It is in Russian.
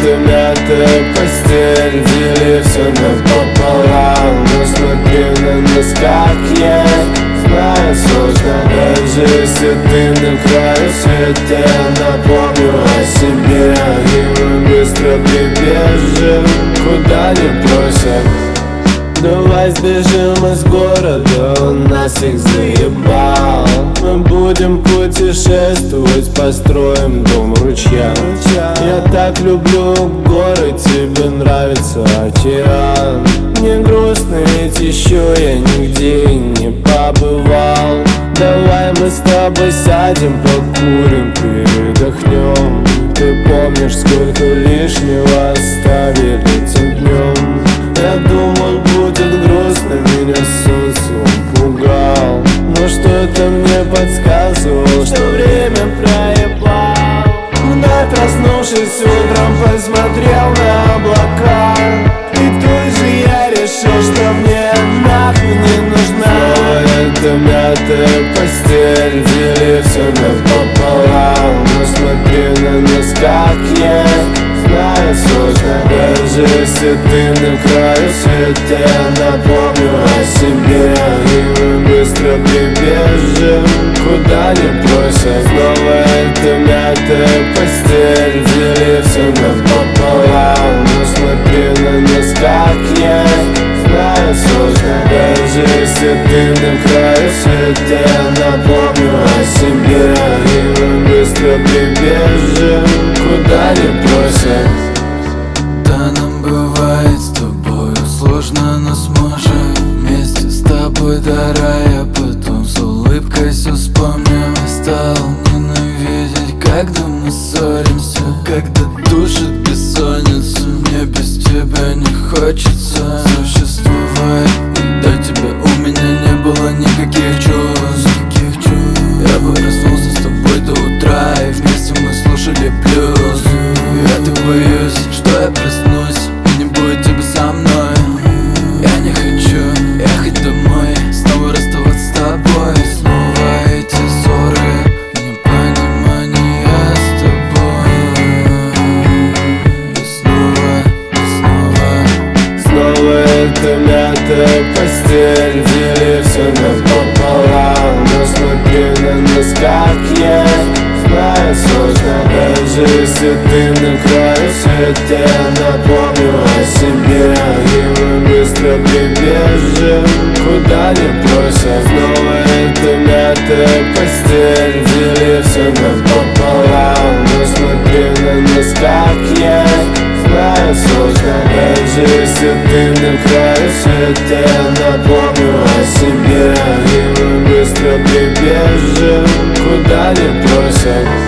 эта мятая постель, дели все напополам. Но смотри на нас, как я. Знаю, сложно, даже если ты на краю света. Я напомню о себе, и мы быстро прибежим, куда не просят. Давай сбежим из города, он нас их заебал. Мы будем путешествовать, построим дом у ручья. Я так люблю горы, тебе нравится океан. Мне грустно, ведь еще я нигде не побывал. Давай мы с тобой сядем, покурим, передохнем. Ты помнишь, сколько лишнего оставили этим днем? Я думал, будет грустно, меня солнцем пугал. Но что-то мне подсказывало, что время проебал. Вновь проснувшись утром, посмотрел на облака. И тут же я решил, что мне нахуй не нужна. Снова эта мятая постель, дели все напополам. Но смотри на нас, как я. Знаю, сложно, даже если ты на краю света. Я напомню о себе, и мы быстро прибежим, куда не просят. Снова эта мятая постель, дели все напополам. Но смотри на нас, как я. Знаю, сложно, даже если ты на краю света. Я напомню о себе, и мы быстро прибежим, куда не просят. Да, нам бывает с тобой сложно, но сможем вместе с тобой до рая. Потом с улыбкой все вспомним. Стал ненавидеть, когда мы ссоримся, когда душит бессонница. Мне без тебя не хочется существовать. До тебя у меня не было никаких чувств. Я бы проснулся с тобой до утра, и вместе мы слушали блюз. Я так боюсь, что я проснусь и не будет тебя со мной. Я не хочу ехать домой, снова расставаться с тобой. Снова эти ссоры, непонимание с тобой. И снова эта мятая постель, дели все напополам. Но смотри на нас, как я. Знаю, сложно, даже если ты на краю света. Я напомню о себе, и мы быстро прибежим, куда не просят. Снова эта мятая постель, дели все напополам. Но смотри на нас, как я. Знаю, сложно, даже если ты на краю света. Я напомню о себе, и мы быстро прибежим, куда не просят.